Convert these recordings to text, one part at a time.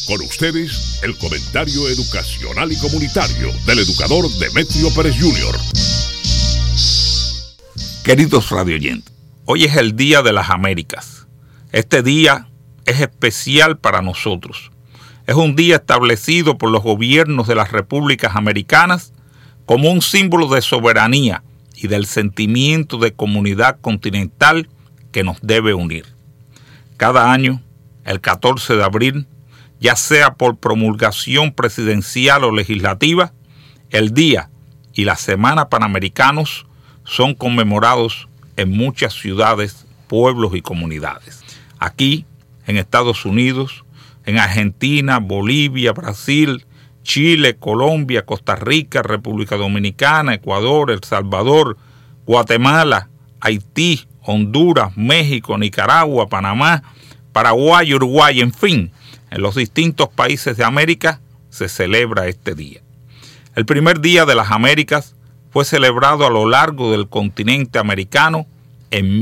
Con ustedes, el comentario educacional y comunitario del educador Demetrio Pérez Jr. Queridos radioyentes, hoy es el Día de las Américas. Este día es especial para nosotros. Es un día establecido por los gobiernos de las repúblicas americanas como un símbolo de soberanía y del sentimiento de comunidad continental que nos debe unir. Cada año, el 14 de abril, ya sea por promulgación presidencial o legislativa, el Día y la Semana Panamericanos son conmemorados en muchas ciudades, pueblos y comunidades. Aquí, en Estados Unidos, en Argentina, Bolivia, Brasil, Chile, Colombia, Costa Rica, República Dominicana, Ecuador, El Salvador, Guatemala, Haití, Honduras, México, Nicaragua, Panamá, Paraguay, Uruguay, en fin, en los distintos países de América se celebra este día. El primer Día de las Américas fue celebrado a lo largo del continente americano en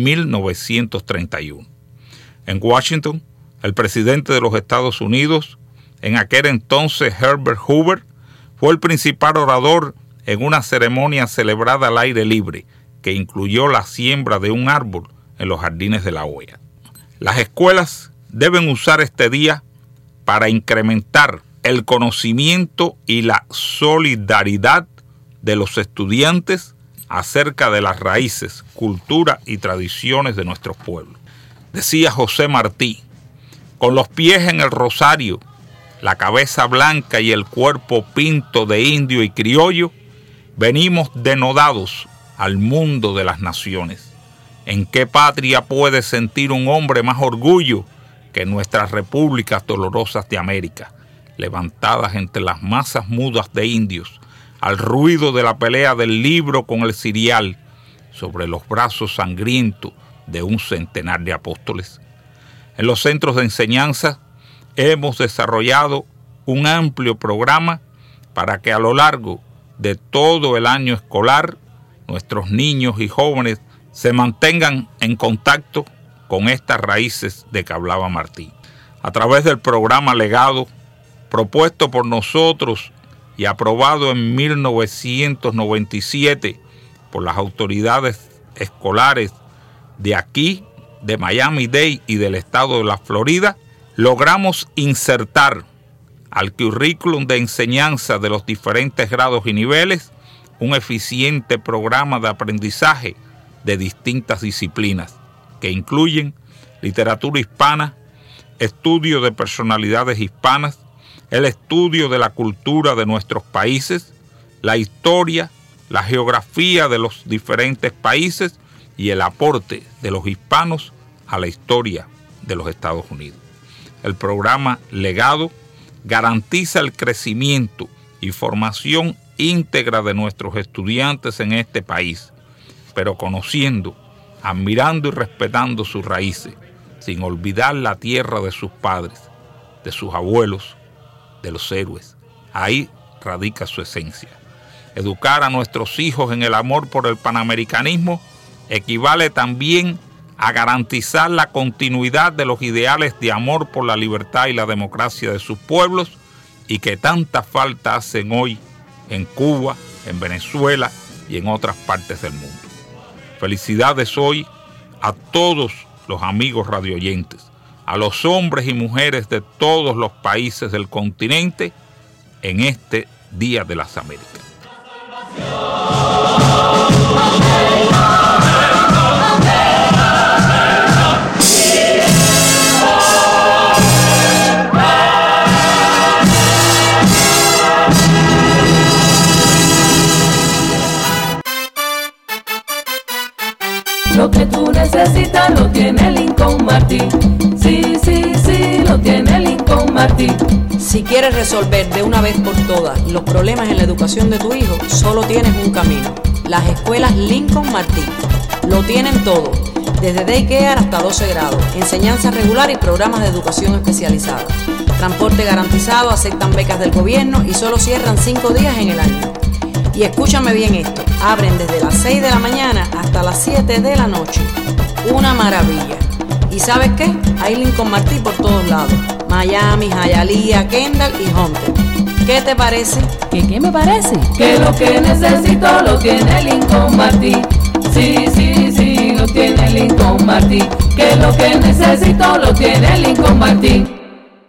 1931. En Washington, el presidente de los Estados Unidos, en aquel entonces Herbert Hoover, fue el principal orador en una ceremonia celebrada al aire libre que incluyó la siembra de un árbol en los jardines de la OEA. Las escuelas deben usar este día para incrementar el conocimiento y la solidaridad de los estudiantes acerca de las raíces, cultura y tradiciones de nuestros pueblos. Decía José Martí: con los pies en el rosario, la cabeza blanca y el cuerpo pinto de indio y criollo, venimos denodados al mundo de las naciones. ¿En qué patria puede sentir un hombre más orgullo que nuestras repúblicas dolorosas de América, levantadas entre las masas mudas de indios, al ruido de la pelea del libro con el cirial, sobre los brazos sangrientos de un centenar de apóstoles? En los centros de enseñanza hemos desarrollado un amplio programa para que a lo largo de todo el año escolar nuestros niños y jóvenes se mantengan en contacto con estas raíces de que hablaba Martí. A través del programa Legado, propuesto por nosotros y aprobado en 1997 por las autoridades escolares de aquí, de Miami-Dade y del estado de la Florida, logramos insertar al currículum de enseñanza de los diferentes grados y niveles un eficiente programa de aprendizaje de distintas disciplinas que incluyen literatura hispana, estudio de personalidades hispanas, el estudio de la cultura de nuestros países, la historia, la geografía de los diferentes países y el aporte de los hispanos a la historia de los Estados Unidos. El programa Legado garantiza el crecimiento y formación íntegra de nuestros estudiantes en este país, pero conociendo, admirando y respetando sus raíces, sin olvidar la tierra de sus padres, de sus abuelos, de los héroes. Ahí radica su esencia. Educar a nuestros hijos en el amor por el panamericanismo equivale también a garantizar la continuidad de los ideales de amor por la libertad y la democracia de sus pueblos y que tanta falta hacen hoy en Cuba, en Venezuela y en otras partes del mundo. Felicidades hoy a todos los amigos radioyentes, a los hombres y mujeres de todos los países del continente en este Día de las Américas. Lo que tú necesitas lo tiene Lincoln Martin. Sí, sí, sí, lo tiene Lincoln Martin. Si quieres resolver de una vez por todas los problemas en la educación de tu hijo, solo tienes un camino: las escuelas Lincoln Martin. Lo tienen todo, desde daycare hasta 12 grados, enseñanza regular y programas de educación especializada. Transporte garantizado, aceptan becas del gobierno y solo cierran 5 días en el año. Y escúchame bien esto, abren desde las 6 de la mañana hasta las 7 de la noche. Una maravilla. ¿Y sabes qué? Hay Lincoln Martí por todos lados. Miami, Hialeah, Kendall y Hunter. ¿Qué te parece? ¿Qué me parece? Que lo que necesito lo tiene Lincoln Martí. Sí, sí, sí, lo tiene Lincoln Martí. Que lo que necesito lo tiene Lincoln Martí.